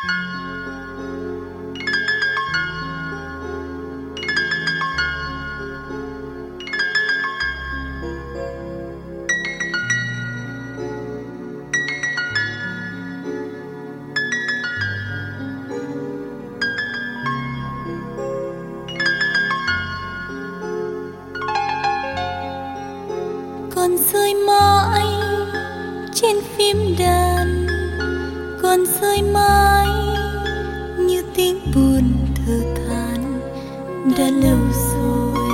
Còn rơi mãi trên phím đàn, còn rơi mãi như tiếng buồn thở than. Đã lâu rồi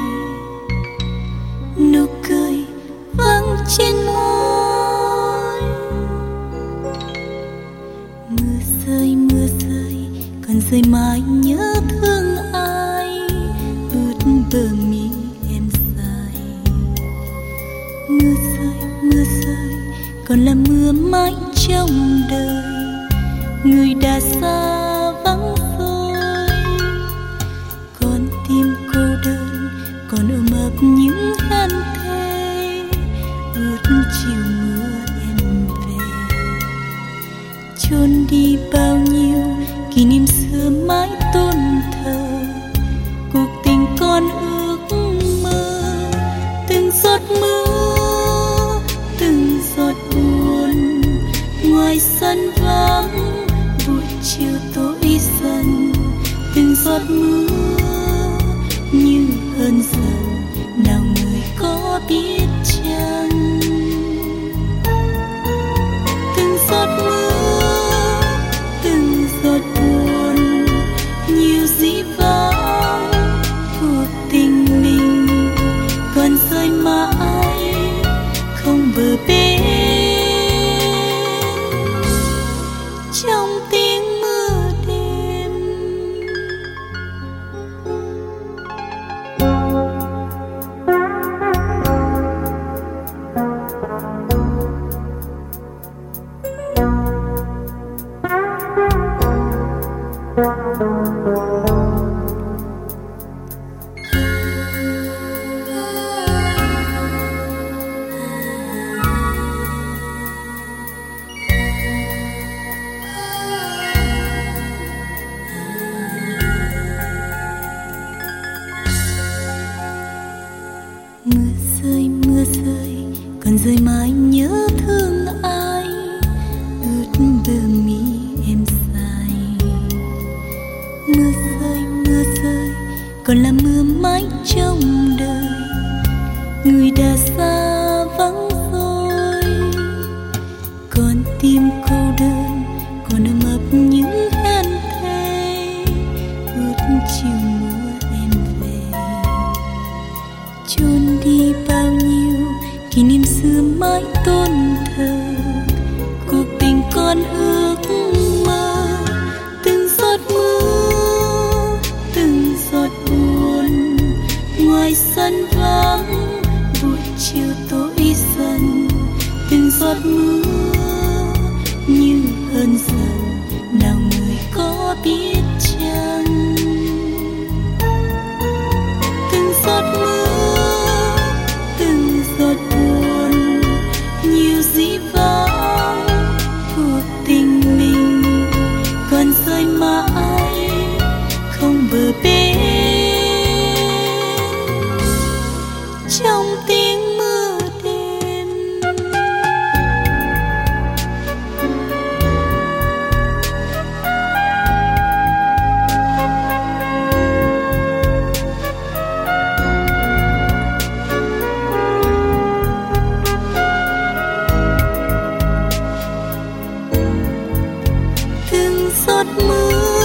nụ cười vắng trên môi. Mưa rơi còn rơi mãi nhớ thương ai, ướt bờ mi em dài. Mưa rơi còn là mưa mãi trong đời, người đã xa vắng rồi. Con tim cô đơn còn ôm ấp những hàn thề, ướt chiều mưa em về. Chôn đi bao nhiêu kỷ niệm xưa mãi tôn thờ, cuộc tình con ước mơ. Từng giọt mưa, từng giọt buồn, ngoài sân vắng buổi chiều tối dần. Từng giọt mưa như hơn dần, nào người có biết chăng. Từng giọt mưa, từng giọt buồn, nhiều dĩ vãng cuộc tình mình còn rơi mãi không bờ bến. Trong tiếng mưa đêm, mưa rơi còn rơi mãi nhớ thương ai, ướt bờ mi em dài. Mưa rơi còn là mưa mãi trong đời, người đã xa vắng rồi. Con tim cô đơn còn ôm ấp những hàn thề, ướt chiều mưa em về. Chôn đi bao nhiêu kỷ niệm xưa mãi tôn thờ, cuộc tình con ước mơ. Từng giọt mưa, từng giọt buồn, ngoài sân vắng buổi chiều tối dần. Từng giọt mưa như hơn dần, nào người có biết chăng. Từng giọt mưa, từng giọt buồn, nhiều dĩ vãng cuộc tình mình còn rơi mãi không bờ bến. Trong tiếng mưa đêm, từng giọt mưa,